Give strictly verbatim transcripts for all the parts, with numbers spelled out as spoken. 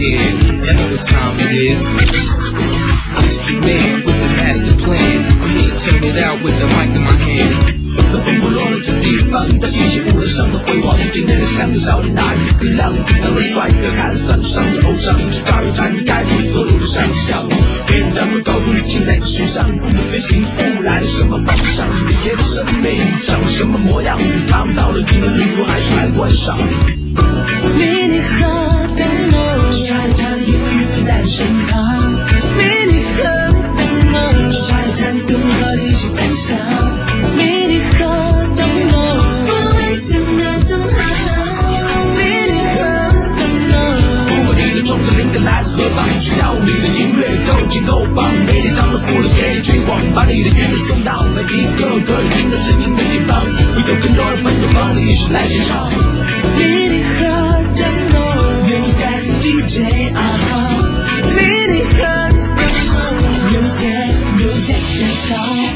yeah, you know what time it is. Man, with the master plan, I'm here to turn it out with the mic in my hand. 在风不落的地方，在星星舞台上的辉煌，今天的像个少年大雨一样，那位帅哥看山上的偶像，是大雨站开启所有的想象。别人将会高度于青在雪上，不飞行不来什么方向，你的生命长什么模样？看不到的只能旅途还是来观赏。迷你河的梦，沙滩永远在身旁。迷你河的梦，沙滩更和你一起分享。迷你河的梦，不会听那种好。迷你河的梦，不管你的种子灵感来自何方，只要你的音乐够劲够棒，每天当了富了给你推广，把你的音乐送到每一个可以听到声音的地方，会有更多的朋友帮你一起来欣赏。迷你河的梦，有在 D J 啊哈，迷你河的梦，有在有在欣赏。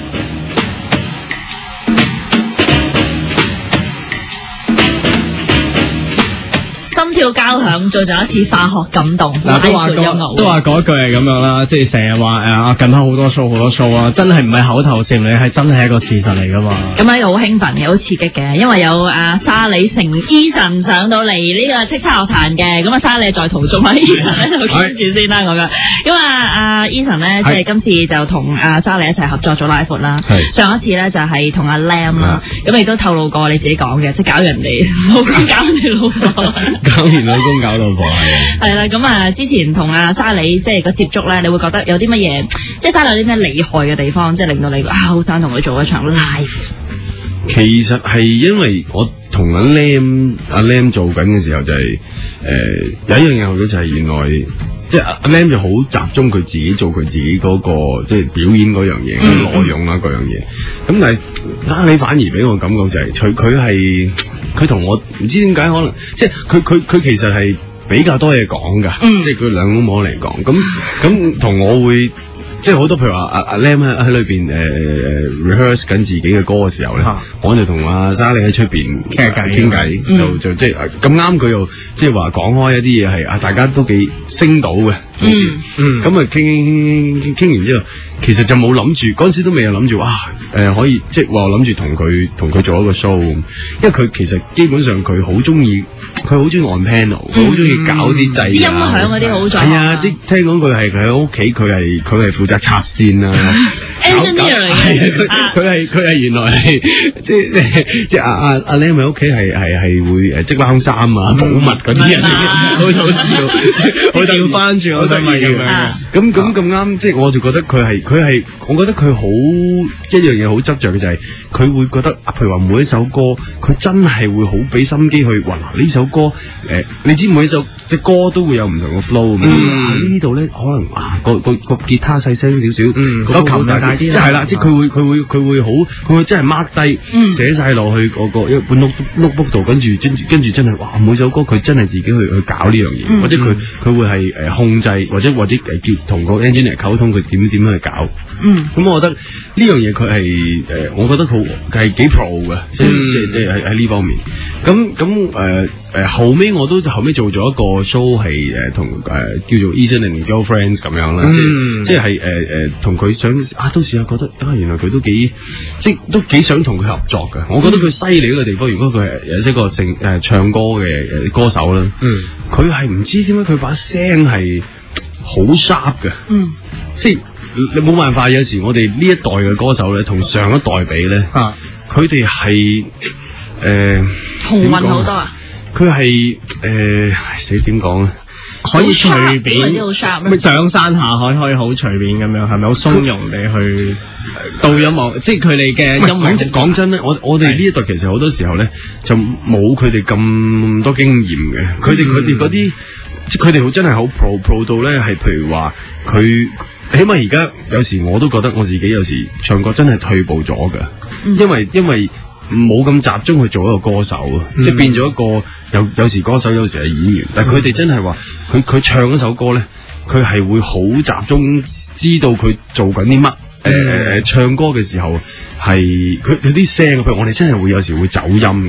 心跳交響做咗一次化學感動， 嗱都話嗰都話嗰句係咁樣啦，即係成日話誒啊近排好多 show 好多 show 啊，真係唔係口頭禪嚟，係真係一個事實嚟噶嘛。 咁呢個好興奮嘅，好刺激嘅，因為有阿沙里成 Eason 上到嚟呢個叱咤樂壇嘅，咁啊沙里在途中啊 Eason 咧就跟住先啦咁樣，因為阿 Eason 咧即係今次就同阿沙里一齊合作咗 live 啦，上一次咧就係同阿 Lam 啦，咁亦都透露過你自己講嘅，即係搞人哋老公搞人哋老婆。 搞完老公搞老婆係係啦，咁啊之前同阿沙里即係個接觸咧，你會覺得有啲乜嘢，即係沙里有啲咩厲害嘅地方，即係令到你啊好想同佢做一場 live。 其實係因為我同阿 Lam 阿 Lam 做緊嘅時候就係、是、誒、呃、有一樣嘢好咗就係原來即係阿 Lam 就好集中佢自己做佢自己嗰、那個即係表演嗰樣嘢、嗯、內容啦嗰樣嘢，咁但係沙里反而俾我感覺就係佢佢係佢同我唔知點解可能即係佢佢佢其實係比較多嘢講㗎，嗯、即係佢兩公婆嚟講，咁咁同我會。即係好多譬如話阿阿 Lam 喺喺裏邊誒誒 rehearse 緊自己嘅歌嘅時候咧，啊、我就同阿沙里喺出邊傾偈傾偈，就就即係咁啱佢又即係話講開一啲嘢係啊大家都幾升到嘅，嗯嗯，咁啊傾傾傾完之後，其實就冇諗住嗰陣時都未有諗住哇誒可以即係話諗住同佢同佢做一個 show，因為佢其實基本上佢好中意佢好中意按 panel，佢好中意搞啲掣音響嗰啲好在係啊，即係聽講佢係佢喺屋企佢係佢係負責插線啊 engineer 嚟嘅， 佢係佢係原來係即係即係阿阿阿 Lam 喺屋企係係係會誒織冷衫啊保密嗰啲人，好好笑，好調翻轉我得意咁樣，咁咁咁啱，即係我就覺得佢係佢係，我覺得佢好一樣嘢好執着嘅就係佢會覺得，譬如話每一首歌，佢真係會好俾心機去，哇嗱呢首歌誒、呃，你知每一首隻歌都會有唔同嘅 flow，嗯，呢度咧可能啊個個個吉他細聲少少，嗯，個琴大啲，即係啦，即係佢會佢會佢會好，佢會真係 mark 低，寫晒落去嗰個一本 note notebook 度，跟住跟住跟住真係哇每首歌佢真係自己去去搞呢樣嘢，嗯、或者佢佢會係誒控制，或者或者誒叫同個 engineer 溝通佢點點樣去搞，嗯，咁我覺得呢樣嘢佢係誒，我覺得佢係幾 pro 嘅，即係即係喺喺呢方面，咁咁誒誒後尾我都後尾做咗一個 show 係誒同誒叫做 Eason and Girlfriends 咁樣啦，嗯、即係誒誒同佢想啊都試下覺得啊原來佢都幾即係都幾想同佢合作嘅，我覺得佢犀利嗰個地方，如果佢係有一個成誒唱歌嘅誒歌手啦，嗯，佢係唔知點解佢把聲係好 sharp 嘅，嗯，即係你冇辦法，有時我哋呢一代嘅歌手咧，同上一代比咧，啊，佢哋係誒鴻運好多啊， 佢係誒死點講咧？ 可以隨便，咩上山下海可以好隨便咁樣，係咪好鬆容地去到音樂？即係佢哋嘅音樂。講真咧，我我哋呢一代其實好多時候咧就冇佢哋咁多經驗嘅。佢哋佢哋嗰啲，即係佢哋好真係好 pro pro 到咧，係譬如話佢，起碼而家有時我都覺得我自己有時唱歌真係退步咗㗎，嗯、因為因為。冇咁集中去做一個歌手啊，嗯、即係變咗一個有有時歌手，有時係演員。但係佢哋真係話，佢佢唱一首歌咧，佢係會好集中，知道佢做緊啲乜。誒誒、嗯呃、唱歌嘅時候係佢佢啲聲，譬如我哋真係會有時會走音嘅。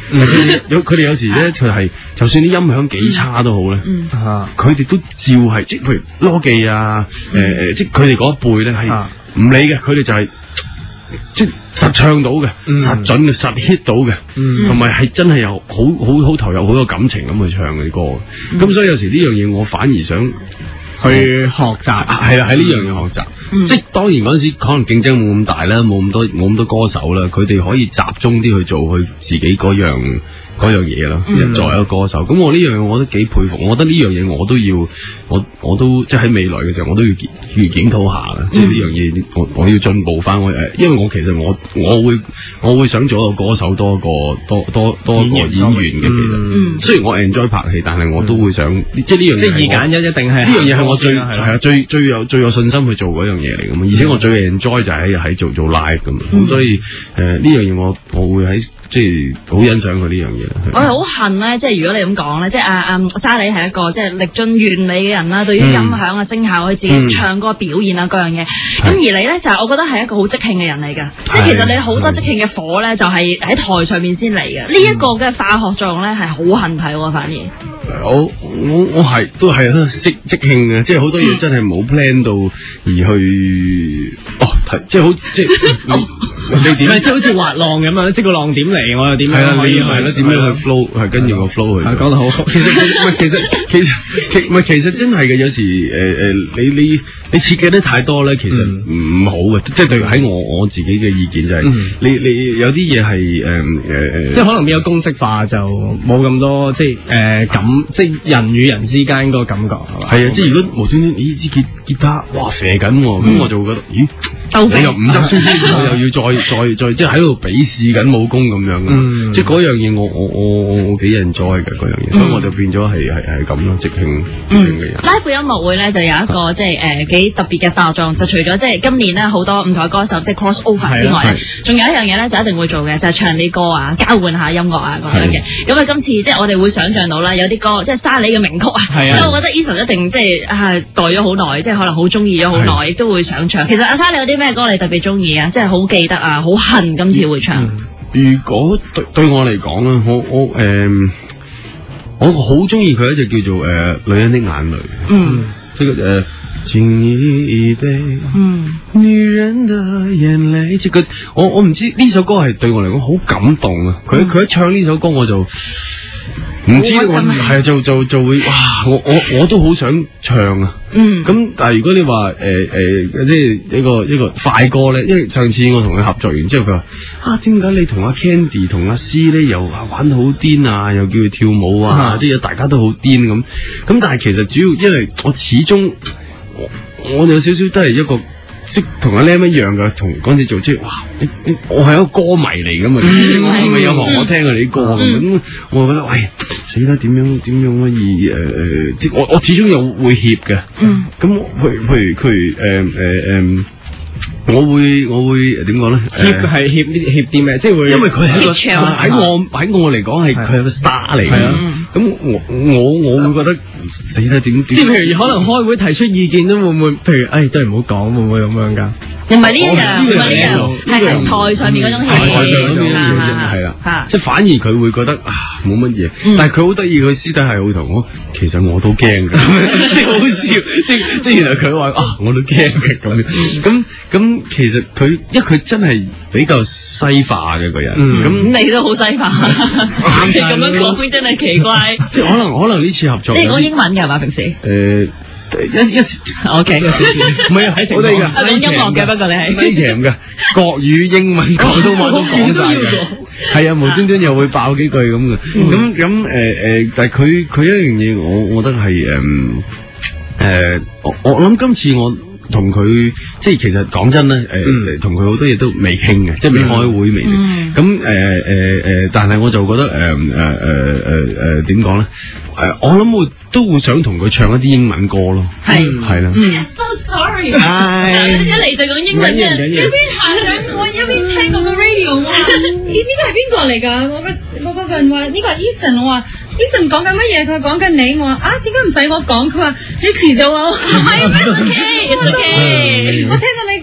有佢哋有時咧，佢係就算啲音響幾差都好咧，佢哋都照係即係譬如羅技啊，誒誒，即係佢哋嗰一輩咧係唔理嘅，佢哋就係即係實唱到嘅，實準嘅，實 hit 到嘅，同埋係真係有好好好投入好多感情咁去唱嗰啲歌。咁所以有時呢樣嘢我反而想去學習，係啦，喺呢樣嘢學習。即係當然嗰陣時可能競爭冇咁大啦，冇咁多冇咁多歌手啦，佢哋可以集中啲去做佢自己嗰樣嗰樣嘢啦。作為一個歌手，咁我呢樣嘢我覺得幾佩服。我覺得呢樣嘢我都要，我我都即係喺未來嘅時候我都要檢要檢討下啦。即係呢樣嘢我我要進步翻。我誒，因為我其實我我會我會想做一個歌手多過多多多一個演員嘅。其實雖然我 enjoy 拍戲，但係我都會想即係呢樣嘢。即係二揀一，一定係呢樣嘢係我最係啊最最有最有信心去做嗰樣嘢嚟㗎嘛。而且我最 enjoy 就係喺做做 live 咁。咁所以誒呢樣嘢我我會喺。即係好欣賞佢呢樣嘢。 我係好恨咧，即係如果你咁講咧，即係阿阿沙莉係一個即係歷盡完美嘅人啦，對於音響啊、聲效佢自己唱歌表現啊各樣嘢。咁、嗯、而你咧就係我覺得係一個好即興嘅人嚟㗎，即係其實你好多即興嘅火咧就係喺台上面先嚟嘅。呢一、嗯、個嘅化學作用咧係好恨睇喎，反而。 我我我係都係啦，即即興嘅，即係好多嘢真係冇 plan 到而去哦，即係好即係你點？即係好似滑浪咁樣，即個浪點嚟，我又點樣？係啦，你係啦，點樣去 flow？係跟住個 flow 去。講得好，其實唔係，其實其實其唔係，其實真係嘅。有時誒誒，你你你設計得太多咧，其實唔好嘅。即係對喺我我自己嘅意見就係，你你有啲嘢係誒誒，即係可能比較公式化，就冇咁多即係誒感。即係人與人之間個感覺係嘛？係啊，即係如果無端端咦支吉吉他哇射緊，咁我就會覺得咦，你又唔得先先，我又要再再再即係喺度比試緊武功咁樣嘅，即係嗰樣嘢我我我我幾 enjoy 嘅嗰樣嘢，所以我就變咗係係係咁咯，即興即興嘅人。 Live 音樂會咧就有一個即係誒幾特別嘅化學作用，就除咗即係今年咧好多唔同嘅歌手即係 cross over 之外咧，仲有一樣嘢咧就一定會做嘅，就係唱啲歌啊，交換下音樂啊咁樣嘅。咁啊今次即係我哋會想象到啦，有啲歌。即係沙莉嘅名曲啊，因為我覺得 Eason 一定即係啊待咗好耐，即係可能好中意咗好耐，亦都會想唱。其實阿沙莉有啲咩歌你特別中意啊？即係好記得啊，好恨今次會唱。 如果對對我嚟講咧，我我誒，我好中意佢一隻叫做誒女人的眼淚。嗯，即係誒，敬你一杯，嗯，女人的眼淚。即係佢，我我唔知呢首歌係對我嚟講好感動啊！佢佢一唱呢首歌我就。唔知我係就就就會哇！我我我都好想唱啊！嗯，咁但係如果你話誒誒，即係一個一個快歌咧，因為上次我同佢合作完之後，佢話啊，點解你同阿 Candy 同阿 C 咧又玩得好癲啊，又叫佢跳舞啊，即係、嗯、大家都好癲咁。咁但係其實主要因為我始終我我有少少都係一個。即同阿 Lam 一樣噶，同嗰陣時做即係，哇！你你我係一個歌迷嚟噶嘛，我係咪有學我聽佢哋啲歌咁？咁我覺得，喂，死啦！點樣點樣可以誒誒？即我我始終有會怯嘅。嗯。咁譬如譬如譬如誒誒誒，我會我會點講咧？怯係怯呢怯啲咩？即係會因為佢係一個喺我喺我嚟講係佢係個 star 嚟嘅。咁我我我會覺得死啦！點點？即係譬如可能開會提出意見都會唔會？譬如誒都係唔好講，會唔會咁樣㗎？ 又唔係呢樣，唔係呢樣，係台上面嗰種氣氛， 係啦，即係反而佢會覺得啊冇乜嘢，但係佢好得意，佢私底下好同我，其實我都驚嘅，即係好笑，即即原來佢話啊我都驚嘅咁樣，咁咁其實佢，因為佢真係比較西化嘅個人，咁你都好西化，你咁樣講真係奇怪， 即係可能可能呢次合作， 你講英文嘅係嘛平時？ 誒。一一 ，O K，唔係啊，喺我哋㗎， 講音樂嘅，不過你係西劇嘅，國語、英文、廣東話都講晒嘅，係啊，無端端又會爆幾句咁嘅，咁咁誒誒，但係佢佢一樣嘢，我我覺得係誒誒，我我諗今次我同佢即係其實講真咧，誒同佢好多嘢都未傾嘅，即係未開會未，咁誒誒誒，但係我就覺得誒誒誒誒誒點講咧？誒，我諗會都會想同佢唱一啲英文歌咯，係係啦。 So sorry，一嚟就講英文嘅，一邊行緊我一邊聽嗰個 radio， 我話呢呢個係邊個嚟㗎？我個我嗰個人話呢個係 Eason， 我話 Eason 講緊乜嘢？佢講緊你，我話啊點解唔使我講？佢話你遲咗啊，係咩？O K O K，我聽到你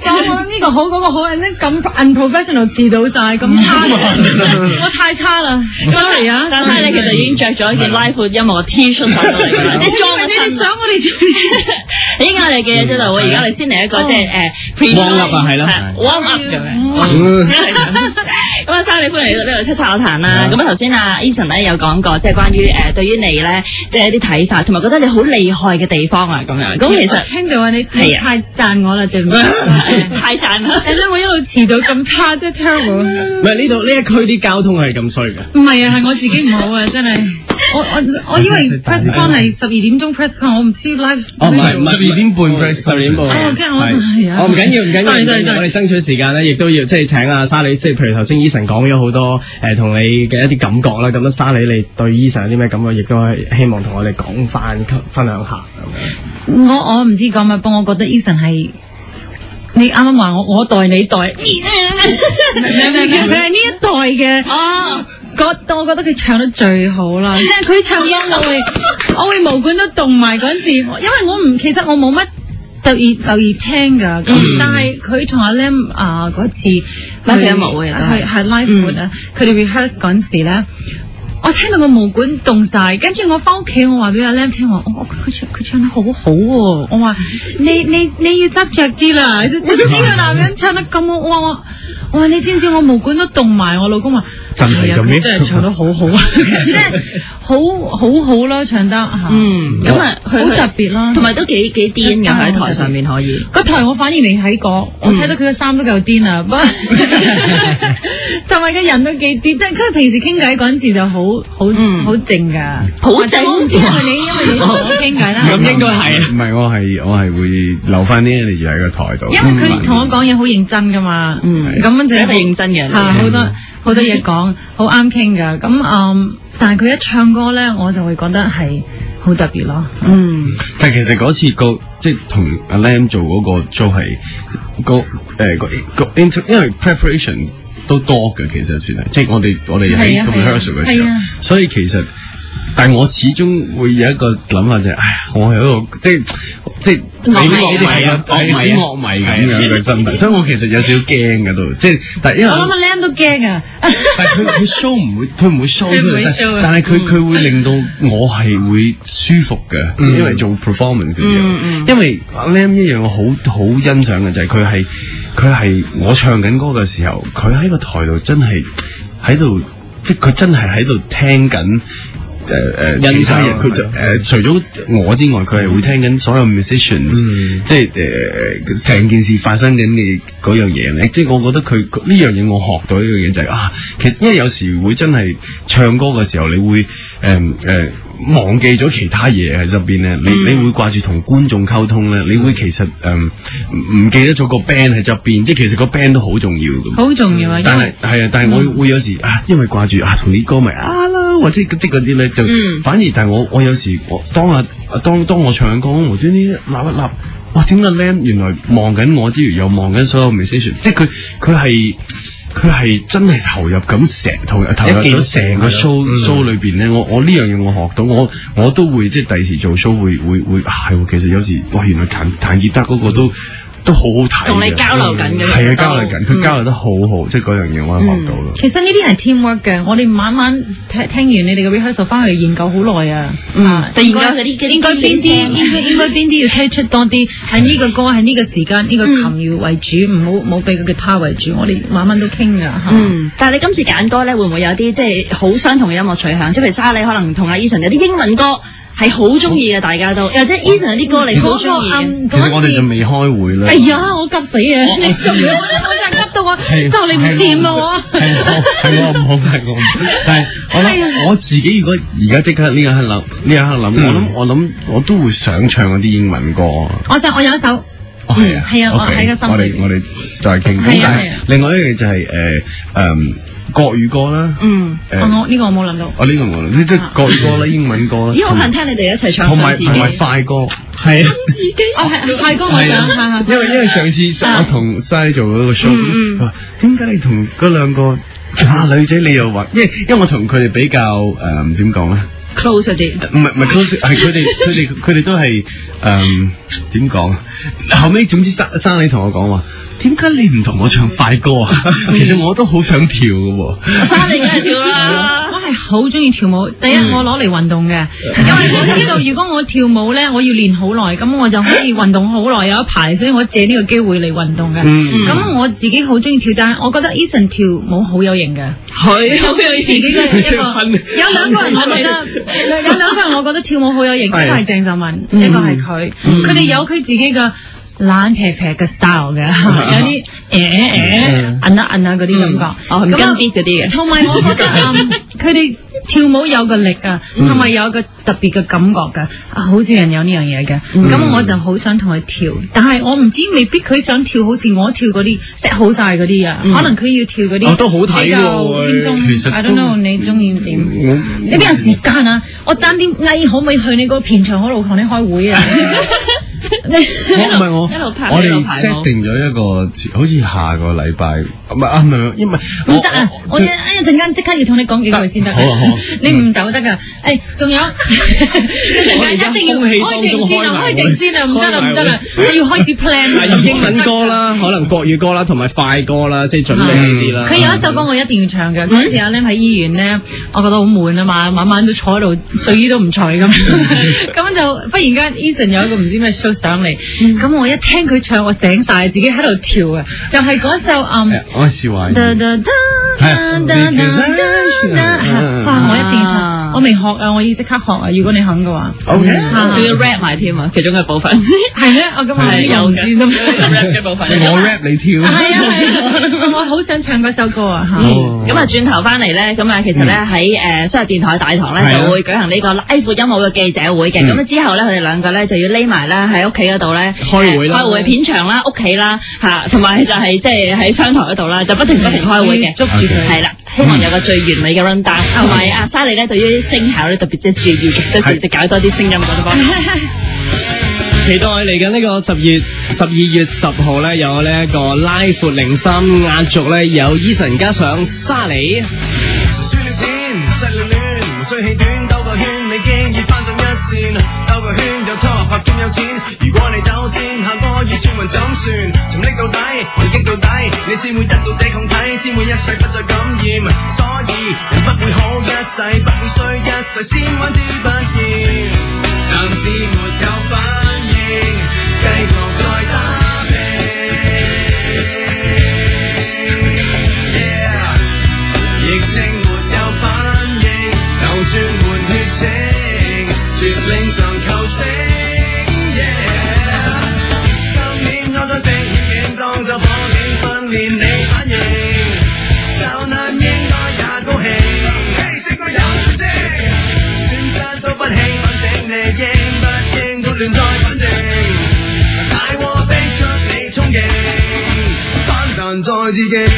講呢個好嗰個好，咧咁 unprofessional 遲到晒咁差，我太差啦 ，sorry 啊！ 但係你其實已經着咗一件拉闊音樂嘅 T 恤上到嚟㗎啦，你裝嘅身，想我哋依家我哋嘅知道，而家我哋先嚟一個即係誒 warm up 啊，係啦 warm up 咁樣。咁啊，生你歡迎嚟到呢度叱咤樂壇啦。咁啊，頭先阿 Eason 咧有講過，即係關於誒對於你咧，即係一啲睇法，同埋覺得你好厲害嘅地方啊，咁樣。咁其實聽到啊，你你太讚我啦，對唔住， 太讚啦！ 誒，我一路遲到咁差，真係 terrible。 唔係呢度呢一區啲交通係咁衰嘅。 唔係啊，係我自己唔好啊，真係。我我我以為 press con 係十二點鐘 press con， 我唔知 live。 哦，唔係唔係十二點半 press， 十二點半。 哦，即係我係啊。 哦，唔緊要唔緊要，我哋爭取時間咧，亦都要即係請阿沙莉，即係譬如頭先 Eason 講咗好多誒同你嘅一啲感覺啦。咁樣沙莉你對 Eason 有啲咩感覺，亦都係希望同我哋講翻分享下咁樣。 我我唔知講乜，不過我覺得 Eason 係你啱啱話我我代你代，佢係呢一代嘅哦。覺，我覺得佢唱得最好啦，即係佢唱歌我會我會毛管都凍埋嗰陣時，因為我唔其實我冇乜特意留意聽㗎，咁、嗯、但係佢同阿 Lam 啊嗰次拉音樂會係係 live 會啊，佢哋 rehearse 嗰陣時咧。我聽到個毛管凍晒，跟住我翻屋企，我話俾阿 Lam 聽話，我佢唱佢唱得好好喎，我話你你你要執着啲啦，呢個男人唱得咁好，我我話你知唔知我毛管都凍埋，我老公話真係咁樣， 真係唱得好好啊，即係好好好咯，唱得嚇， 嗯，咁啊好特別啦， 同埋都幾幾癲㗎喺台上面可以， 個台我反而未睇過，我睇到佢嘅衫都夠癲啊，同埋個人都幾癲，即係佢平時傾偈嗰陣時就好。好好靜噶，好靜。因為你因為你同我傾偈啦， 咁應該係。 唔係我係我係會留翻啲你住喺個台度。 因為佢同我講嘢好認真噶嘛，嗯，咁樣就一個認真嘅， 嚇好多好多嘢講，好啱傾噶。咁嗯，但係佢一唱歌咧，我就會覺得係好特別咯。嗯， 但係其實嗰次個即係同阿 Lam 做嗰個 show 係個誒個個 inter，因為 preparation。都多嘅，其實算係，即係我哋我哋喺 rehearsal 嘅時候，所以其實，但係我始終會有一個諗法就係，唉，我係一個即係即係樂迷啊，樂迷樂迷咁樣嘅身份，所以我其實有少少驚嘅都，即係但係因為我諗阿 Lam 都驚啊， 但係佢佢 show 唔會，佢唔會 show 出嚟，但係佢佢會令到我係會舒服嘅，因為做 performance 嘅嘢，因為阿 Lam 一樣我好好欣賞嘅就係佢係。佢係我唱緊歌嘅時候，佢喺個台度真係喺度，即係佢真係喺度聽緊誒誒其他人，佢就誒、呃、除咗我之外，佢係會聽緊所有 musician，、嗯、即係誒成件事發生緊嘅嗰樣嘢咧。即係我覺得佢呢樣嘢，我學到一樣嘢就係、是、啊，其實因為有時會真係唱歌嘅時候，你會誒誒。呃呃忘記咗其他嘢喺側邊咧，你你會掛住同觀眾溝通咧，你會其實誒唔唔記得咗個 band 喺側邊，即係其實個 band 都好重要咁。 好重要啊！ 但係係啊，但係我會有時啊，因為掛住啊同啲歌迷啊啦，或者即嗰啲咧就、嗯、反而，但係我我有時我當啊當當我唱緊歌，無端端立一立，哇！點解 Lam 原來望緊我之餘又望緊所有 musician， 即係佢佢係。佢係真係投入咁成投入投入咗成個 show、嗯、show 裏邊咧，我我呢樣嘢我學到，我我都會即係第時做 show 會會會係，其實有時哇原來彈彈吉他嗰個都都好好睇， 同你交流緊嘅， 係啊交流緊，佢交流得好好，即係嗰樣嘢我學到咯。 其實呢啲係 teamwork 嘅，我哋晚晚聽聽完你哋嘅 rehearsal 翻去研究好耐啊。嗯，研究嗰啲應該邊啲應該應該邊啲要推出多啲，係呢個歌係呢個時間呢個琴要為主，唔好唔好俾佢嘅他為主。我哋晚晚都傾㗎。 嗯，但係你今次揀歌咧，會唔會有啲即係好相同嘅音樂取向？即係譬如沙莉可能同阿 Eason 有啲英文歌。係好中意嘅，大家都，或者 Eason 啲歌你好中意。 其實我哋仲未開會咧。 哎呀，我急死啊！你仲要我真係急到我，就你唔掂啦我。 係我唔好，係我唔好。但係我諗我自己如果而家即刻呢一刻諗，呢一刻諗，我諗我諗我都會想唱嗰啲英文歌。 我就我有一首。 係啊， 係啊，我喺個心裏邊。 我哋我哋再傾。咁但係另外一樣就係誒誒。國語歌啦， 嗯，我呢個我冇諗到， 我呢個冇諗，呢即係國語歌啦，英文歌啦， 咦，好想聽你哋一齊唱， 同埋同埋快歌，係啊， 自己，哦係快歌我想， 因為因為上次我同西做嗰個 show，佢話點解你同嗰兩個啊女仔你又話，因為因為我同佢哋比較誒點講咧 ，close 啲， 唔係唔係 close，係佢哋佢哋佢哋都係誒點講，後尾總之生生你同我講話。 點解你唔同我唱快歌啊？其實我都好想跳㗎喎。 翻嚟梗係跳啦！ 我係好中意跳舞。第一，我攞嚟運動嘅，因為我知道如果我跳舞咧，我要練好耐，咁我就可以運動好耐有一排，所以我借呢個機會嚟運動嘅。咁我自己好中意跳，但係我覺得 Eason 跳舞好有型嘅， 係好有自己嘅一個。有兩個人我覺得，有兩個人我覺得跳舞好有型，一個係鄭秀文，一個係佢。佢哋有佢自己嘅懶撇撇嘅 style 嘅，有啲誒誒摁啊摁啊嗰啲感覺， 哦唔跟啲嗰啲嘅。 同埋我覺得佢哋跳舞有個力啊，同埋有個特別嘅感覺㗎，好少人有呢樣嘢嘅。咁我就好想同佢跳，但係我唔知未必佢想跳好似我跳嗰啲 set 好晒嗰啲啊，可能佢要跳嗰啲都好睇喎。 其實 I don't know 你中意點？你邊有時間啊？我爭啲嗌可唔可以去你個片場嗰度同你開會啊？ 我唔係我，我哋 set 定咗一個，好似下個禮拜，唔係啊，唔係，因為唔得啊！我一一陣間即刻要同你講幾句先得。好啊好啊，你唔走得噶。誒，仲有，我哋一定要開定先啊！開定先啊！唔得啦唔得啦，我要開始 plan 啦。 英文歌啦，可能國語歌啦，同埋快歌啦，即係準備呢啲啦。 佢有一首歌我一定要唱嘅，嗰陣時阿 Lam 喺醫院咧，我覺得好悶啊嘛，晚晚都坐喺度，睡衣都唔除咁，咁就忽然間 Eason 有一個唔知咩 show 上嚟，咁我一聽佢唱，我醒晒，自己喺度跳啊！就係嗰首嗯， 我係笑話。 哇！我一定唱，我未學啊，我要即刻學啊！如果你肯嘅話 ，OK， 仲要 rap 埋添啊，其中嘅部分係咩？我今日係有嘅 rap 嘅部分， 我 rap 你跳， 係啊！我好想唱嗰首歌啊！嚇， 咁啊轉頭翻嚟咧，咁啊其實咧喺誒商業電台大堂咧就會舉行呢個拉闊音樂嘅記者會嘅，咁啊之後咧佢哋兩個咧就要匿埋啦喺屋企嗰度咧開會啦， 開會片場啦、屋企啦嚇，同埋就係即係喺商台嗰度啦，就不停不停開會嘅，捉住佢係啦，希望有個最完美嘅 run down，同埋阿莎莉咧對於聲效咧特別即係注意嘅，即係就搞多啲聲音嗰啲方面。 期待嚟緊呢個十月十二月十號咧，有呢一個拉闊零三壓軸咧，有 Eason 加上莎莉。 如果你走先，下個月轉運怎算？從拎到底，回擊到底，你先會得到這抗體，先會一世不再感染。所以人不會好一世，不會衰一世，先玩之不厭。暫時沒有反應，繼續再打拼。Yeah， 疫情沒有反應，就算換血清，絕領上構成。就火警訓練你反應，就難應該也高興。嘿，食個有聲，選擇都不興，反正你應不應都亂在反正。大禍逼出你衝勁，反彈再致敬。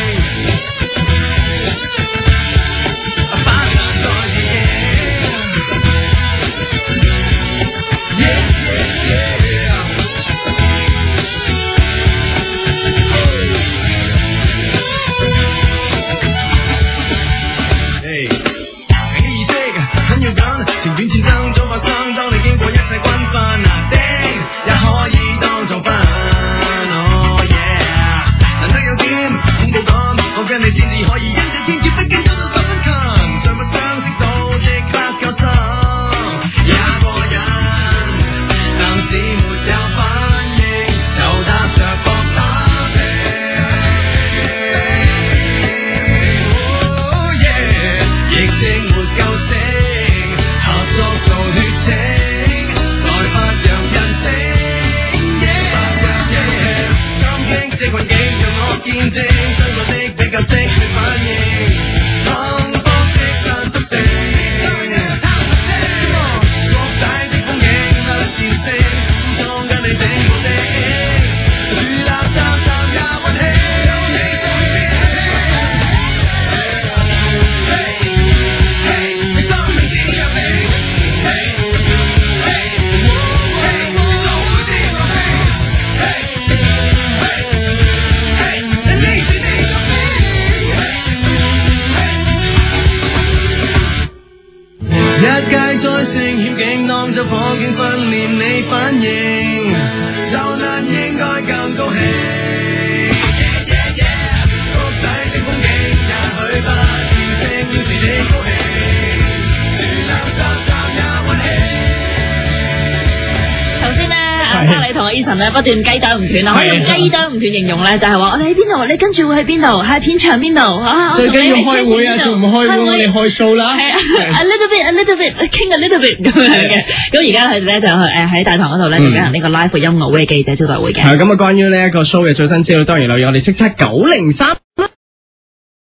係同阿 Eason 咧不斷雞啄唔斷啦，可以用雞啄唔斷形容咧，就係話我哋喺邊度，你跟住會喺邊度，喺片場邊度啊？ 最緊要開會啊，仲唔開會我哋開 show 啦。 係啊 ，a little bit，a little bit，傾 a little bit 咁樣嘅。咁而家佢哋咧就誒喺大堂嗰度咧就舉行呢個 live 音樂會嘅記者招待會嘅。係咁啊，關於呢一個 show 嘅最新資料，當然留意我哋叱咤九零三。